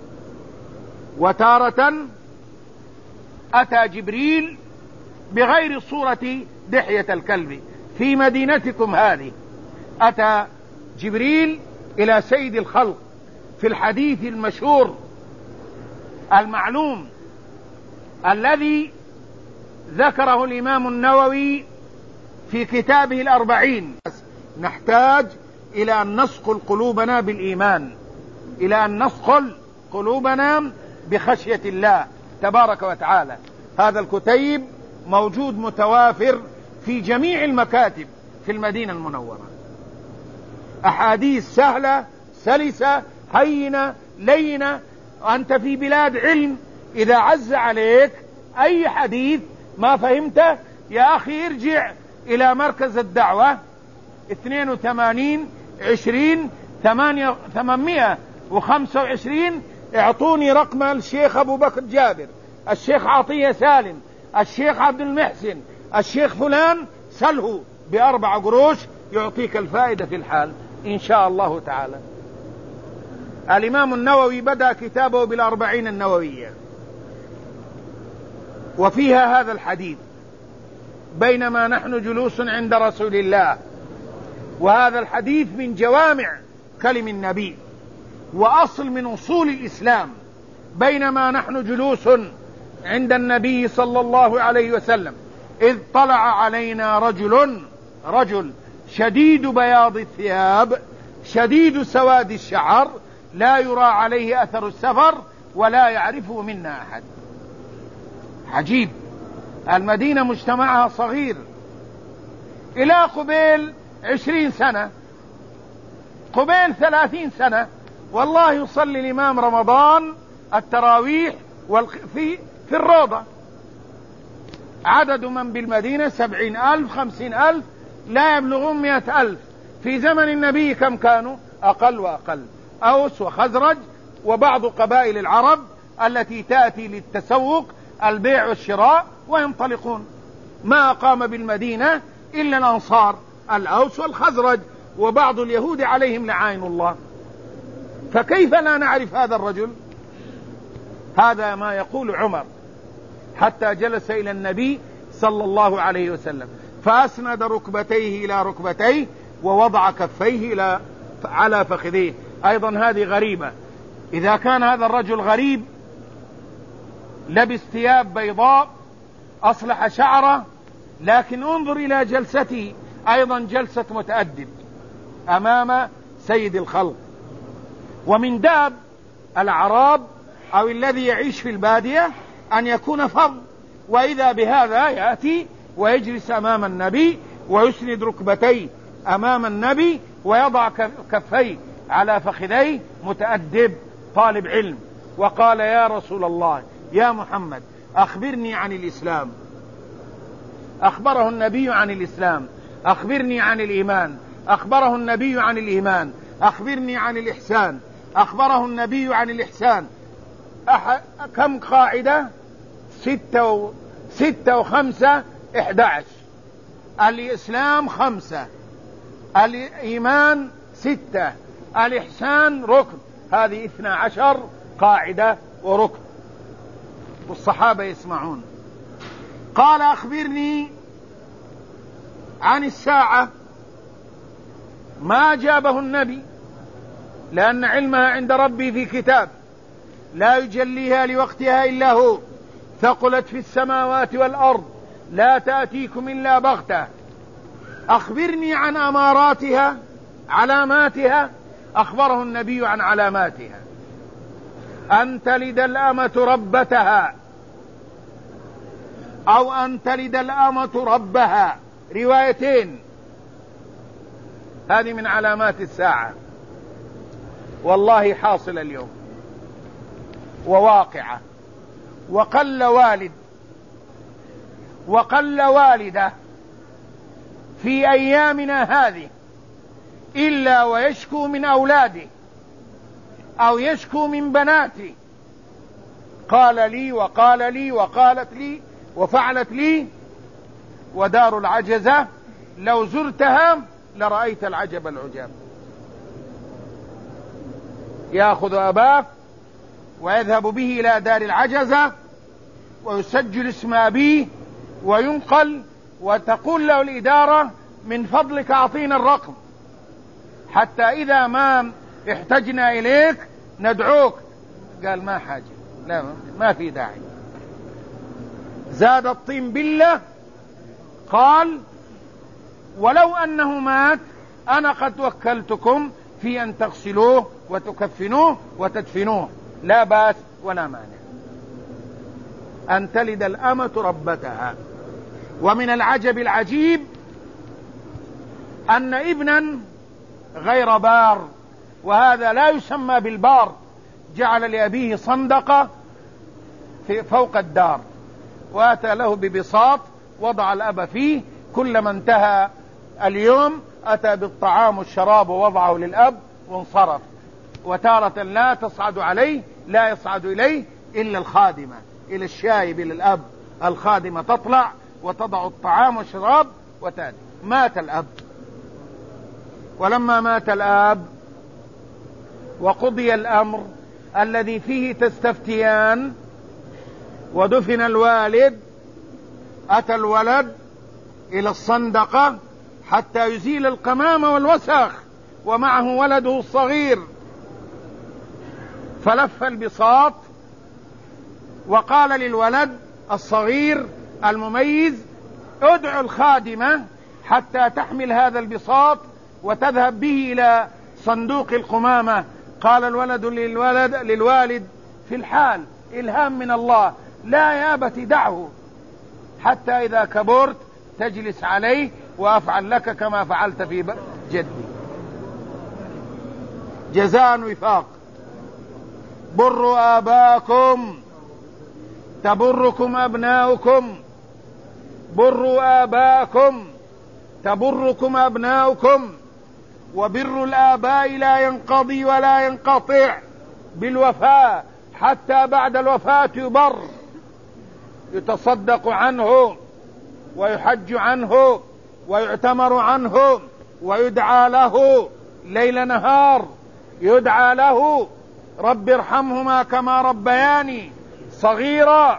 وتارة أتى جبريل بغير صورة دحية الكلب في مدينتكم هذه. أتى جبريل إلى سيد الخلق في الحديث المشهور المعلوم الذي ذكره الإمام النووي في كتابه الأربعين: نحتاج إلى أن نصقل قلوبنا بالإيمان، إلى أن نصقل قلوبنا بخشية الله تبارك وتعالى. هذا الكتيب موجود متوافر في جميع المكاتب في المدينة المنورة، أحاديث سهلة سلسة هينة لينة. أنت في بلاد علم، إذا عز عليك أي حديث ما فهمته يا أخي ارجع إلى مركز الدعوة اثنين وثمانين عشرين ثمانمائة وخمسة وعشرين، اعطوني رقم الشيخ أبو بكر جابر، الشيخ عطية سالم، الشيخ عبد المحسن، الشيخ فلان، سله بأربع قروش يعطيك الفائدة في الحال إن شاء الله تعالى. الإمام النووي بدأ كتابه بالأربعين النووية وفيها هذا الحديث: بينما نحن جلوس عند رسول الله. وهذا الحديث من جوامع كلم النبي وأصل من أصول الإسلام. بينما نحن جلوس عند النبي صلى الله عليه وسلم إذ طلع علينا رجل رجل شديد بياض الثياب شديد سواد الشعر لا يرى عليه أثر السفر ولا يعرفه منا أحد. عجيب، المدينة مجتمعها صغير. إلى قبيل عشرين سنة، قبيل ثلاثين سنة، والله يصلي الإمام رمضان التراويح في في الروضة. عدد من بالمدينة سبعين ألف خمسين ألف لا يبلغون مئة ألف. في زمن النبي كم كانوا؟ أقل وأقل، أوس وخزرج وبعض قبائل العرب التي تأتي للتسوق البيع والشراء وينطلقون. ما أقام بالمدينة إلا الأنصار الأوس والخزرج وبعض اليهود عليهم لعائن الله. فكيف لا نعرف هذا الرجل؟ هذا ما يقول عمر: حتى جلس إلى النبي صلى الله عليه وسلم فأسند ركبتيه إلى ركبتيه ووضع كفيه إلى على فخذيه. أيضا هذه غريبة. إذا كان هذا الرجل غريب، لبس ثياب بيضاء، أصلح شعره، لكن انظر إلى جلسته، أيضا جلسة متأدب أمام سيد الخلق. ومن داب الأعراب أو الذي يعيش في البادية أن يكون فظ، وإذا بهذا يأتي ويجلس أمام النبي ويسند ركبتيه أمام النبي ويضع كفيه على فخذيه، متأدب طالب علم. وقال: يا رسول الله، يا محمد، أخبرني عن الإسلام. أخبره النبي عن الإسلام. أخبرني عن الإيمان. أخبره النبي عن الإيمان. أخبرني عن الإحسان. أخبره النبي عن الإحسان. أح... كم قاعدة؟ ستة, و... ستة وخمسة إحدى عشر. الإسلام خمسة، الإيمان ستة، الإحسان ركن. هذه اثنى عشر قاعدة وركن، والصحابة يسمعون. قال: أخبرني عن الساعة. ما جابه النبي، لأن علمها عند ربي في كتاب لا يجليها لوقتها إلا هو، ثقلت في السماوات والأرض، لا تأتيكم إلا بغتة. أخبرني عن أماراتها، علاماتها. أخبره النبي عن علاماتها: أن تلد الأمة ربتها، أو أن تلد الأمة ربها، روايتين. هذه من علامات الساعة، والله حاصل اليوم وواقعة. وقل والد وقل والدة في أيامنا هذه إلا ويشكو من أولاده أو يشكو من بناته. قال لي وقال لي وقالت لي وفعلت لي. ودار العجزة لو زرتها لرأيت العجب العجاب. يأخذ أباه ويذهب به إلى دار العجزة ويسجل اسم أبيه وينقل، وتقول له الإدارة: من فضلك أعطينا الرقم، حتى إذا ما احتجنا إليك ندعوك. قال: ما حاجة، لا، ما في داعي. زاد الطين بالله. قال: ولو أنه مات أنا قد وكلتكم في أن تغسلوه وتكفنوه وتدفنوه، لا بأس ولا مانع. أن تلد الأمة ربتها. ومن العجب العجيب أن ابنا غير بار، وهذا لا يسمى بالبار، جعل لأبيه صندقة في فوق الدار، وأتى له ببساط وضع الأب فيه. كلما انتهى اليوم أتى بالطعام والشراب ووضعه للأب وانصرف. وتارة لا تصعد عليه، لا يصعد إليه إلا الخادمة، إلى الشايب، إلى الأب. الخادمة تطلع وتضع الطعام والشراب وتأتي. مات الأب. ولما مات الأب وقضي الأمر الذي فيه تستفتيان ودفن الوالد، أتى الولد إلى الصندقة حتى يزيل القمامة والوسخ ومعه ولده الصغير، فلف البساط وقال للولد الصغير المميز: ادعو الخادمة حتى تحمل هذا البساط وتذهب به إلى صندوق القمامة. قال الولد للولد للوالد في الحال: إلهام من الله، لا يا أبت دعه حتى إذا كبرت تجلس عليه وأفعل لك كما فعلت في جدي. جزاء وفاق. بروا آباءكم تبركم أبناؤكم، بروا آباءكم تبركم أبناؤكم، وبر الآباء لا ينقضي ولا ينقطع بالوفاة، حتى بعد الوفاة يبر، يتصدق عنه ويحج عنه ويعتمر عنه ويدعى له ليل نهار، يدعى له: رب ارحمهما كما ربياني صغيرا.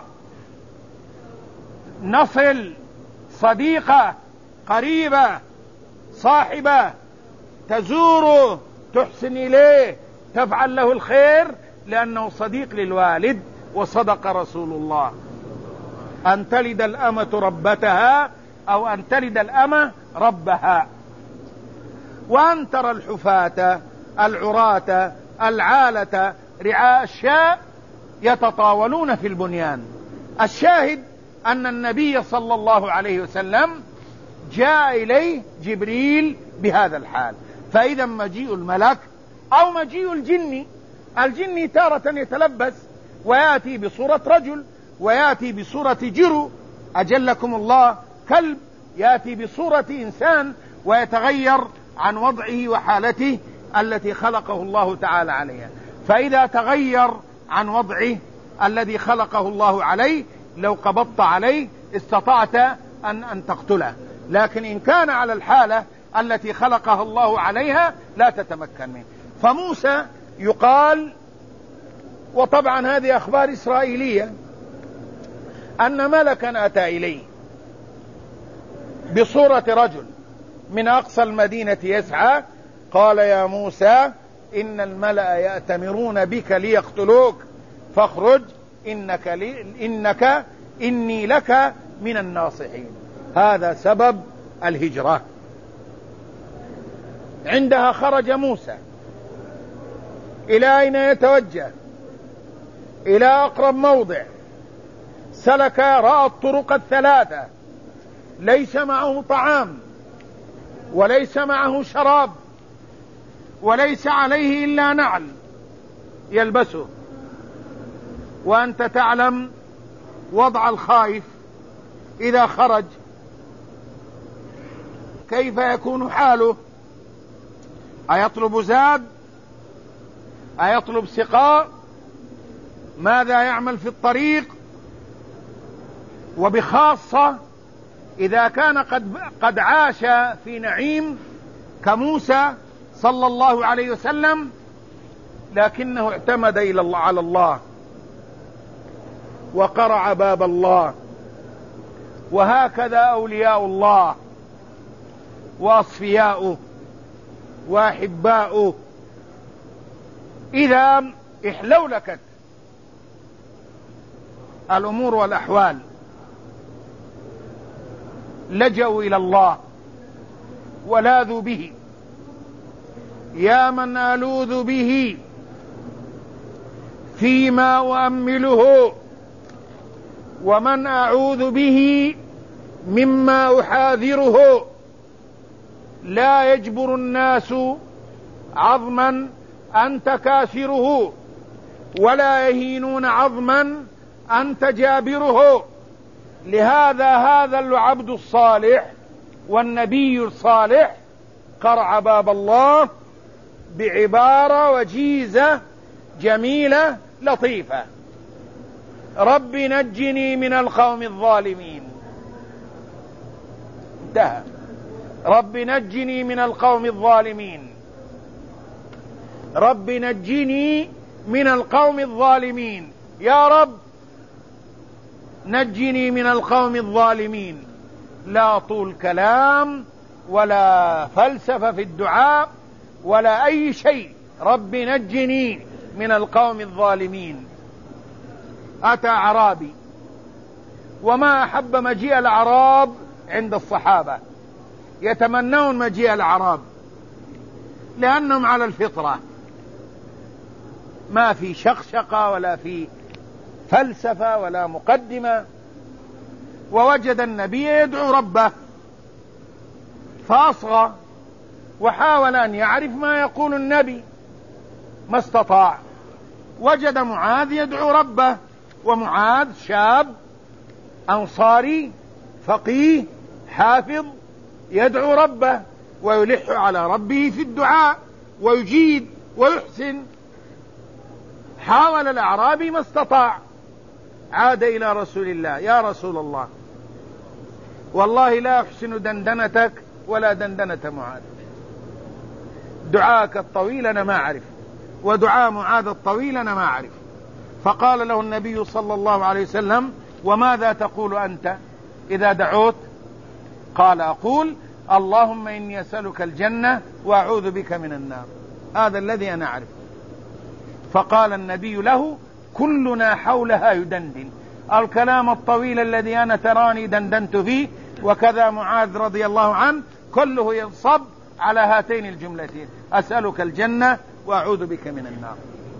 نصل صديقة قريبة صاحبة، تزوره، تحسن إليه، تفعل له الخير لأنه صديق للوالد. وصدق رسول الله: أن تلد الأمة ربتها أو أن تلد الأمة ربها. وأن ترى الحفاة العراة العالة رعاء الشاء يتطاولون في البنيان. الشاهد أن النبي صلى الله عليه وسلم جاء إليه جبريل بهذا الحال. فإذا مجيء الملك أو مجيء الجن، الجن تارة يتلبس ويأتي بصورة رجل ويأتي بصورة جرو، أجلكم الله كلب، يأتي بصورة إنسان ويتغير عن وضعه وحالته التي خلقه الله تعالى عليها. فإذا تغير عن وضعه الذي خلقه الله عليه، لو قبضت عليه استطعت أن, أن تقتله، لكن إن كان على الحالة التي خلقها الله عليها لا تتمكن منه. فموسى يقال، وطبعا هذه أخبار إسرائيلية، أن ملكا أتى إليه بصورة رجل من أقصى المدينة يسعى، قال: يا موسى إن الملأ يأتمرون بك ليقتلوك فاخرج إنك, لي إنك إني لك من الناصحين. هذا سبب الهجرة. عندها خرج موسى. إلى أين يتوجه؟ إلى أقرب موضع. سلك رأى الطرق الثلاثة، ليس معه طعام وليس معه شراب وليس عليه إلا نعل يلبسه. وأنت تعلم وضع الخائف إذا خرج كيف يكون حاله. أيطلب زاد؟ أيطلب سقاء؟ ماذا يعمل في الطريق؟ وبخاصة إذا كان قد, قد عاش في نعيم كموسى صلى الله عليه وسلم، لكنه اعتمد إلى الله على الله وقرع باب الله. وهكذا أولياء الله وأصفياؤه وأحباؤه إذا احلولكت الأمور والأحوال لجأوا إلى الله ولاذوا به. يا من ألوذ به فيما أؤمله، ومن أعوذ به مما أحاذره. لا يجبر الناس عظما أنت كاسره، ولا يهينون عظما أنت جابره. لهذا هذا العبد الصالح والنبي الصالح قرع باب الله بعبارة وجيزة جميلة لطيفة: رب نجني من القوم الظالمين. انتهى. رب نجني من القوم الظالمين. رب نجني من القوم الظالمين، يا رب نجني من القوم الظالمين. لا طول كلام ولا فلسفة في الدعاء ولا أي شيء، رب نجني من القوم الظالمين. أتى أعرابي، وما أحب مجيء الأعراب عند الصحابة، يتمنون مجيء الأعراب لأنهم على الفطرة، ما في شقشقة ولا في فلسفة ولا مقدمة. ووجد النبي يدعو ربه فأصغى وحاول أن يعرف ما يقول النبي، ما استطاع. وجد معاذ يدعو ربه، ومعاذ شاب أنصاري فقيه حافظ يدعو ربه ويلح على ربه في الدعاء ويجيد ويحسن. حاول الأعرابي ما استطاع، عاد إلى رسول الله: يا رسول الله، والله لا أحسن دندنتك ولا دندنة معاذ، دعاءك الطويل أنا ما أعرف، ودعاء معاذ الطويل أنا ما أعرف. فقال له النبي صلى الله عليه وسلم: وماذا تقول أنت إذا دعوت؟ قال: أقول اللهم إني أسألك الجنة وأعوذ بك من النار، هذا الذي أنا أعرف. فقال النبي له: كلنا حولها يدندن، الكلام الطويل الذي أنا تراني دندنت فيه وكذا معاذ رضي الله عنه كله ينصب على هاتين الجملتين: أسألك الجنة وأعوذ بك من النار.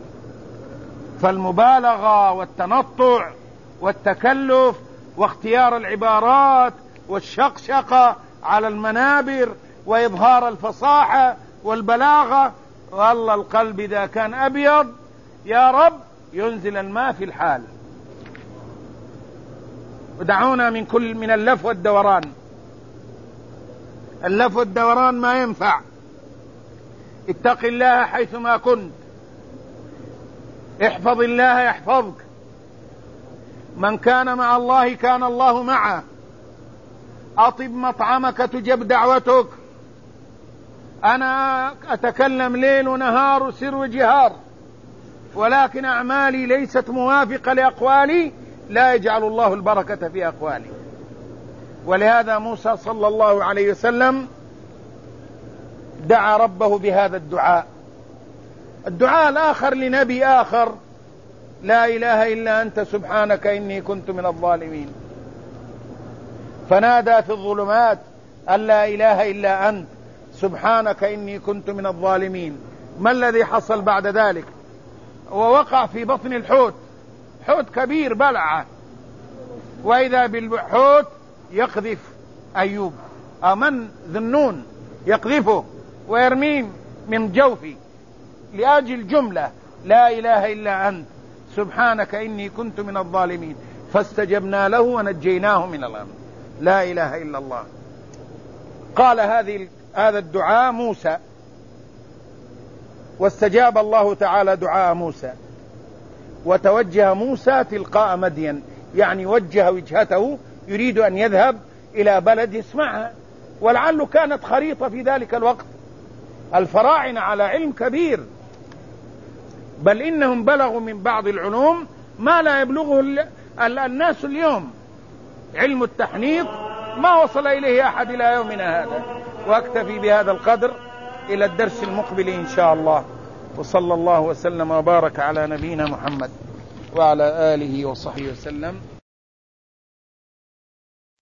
فالمبالغة والتنطع والتكلف واختيار العبارات والشقشقة على المنابر وإظهار الفصاحة والبلاغة، والله القلب إذا كان أبيض يا رب ينزل الماء في الحال. ودعونا من كل من اللف والدوران، اللف والدوران ما ينفع. اتق الله حيثما كنت، احفظ الله يحفظك، من كان مع الله كان الله معه، أطب مطعمك تجب دعوتك. أنا أتكلم ليل ونهار وسر وجهار، ولكن أعمالي ليست موافقة لأقوالي، لا يجعل الله البركة في أقوالي. ولهذا موسى صلى الله عليه وسلم دعا ربه بهذا الدعاء. الدعاء الآخر لنبي آخر: لا إله إلا أنت سبحانك إني كنت من الظالمين. فنادى في الظلمات أن لا إله إلا أنت سبحانك إني كنت من الظالمين. ما الذي حصل بعد ذلك؟ ووقع في بطن الحوت، حوت كبير بلعه، وإذا بالحوت يقذف أيوب، أمن ذنون يقذفه ويرميه من جوفي لأجل جملة: لا إله إلا أنت سبحانك إني كنت من الظالمين. فاستجبنا له ونجيناه من الغم. لا إله إلا الله. قال هذه هذا الدعاء موسى، واستجاب الله تعالى دعاء موسى، وتوجه موسى تلقاء مدين، يعني وجه وجهته يريد أن يذهب إلى بلد يسمعها، ولعله كانت خريطة في ذلك الوقت. الفراعنة على علم كبير، بل إنهم بلغوا من بعض العلوم ما لا يبلغه الناس اليوم. علم التحنيط ما وصل إليه أحد إلى يومنا هذا. وأكتفي بهذا القدر، إلى الدرس المقبل إن شاء الله. وصلى الله وسلم وبارك على نبينا محمد وعلى آله وصحبه وسلم.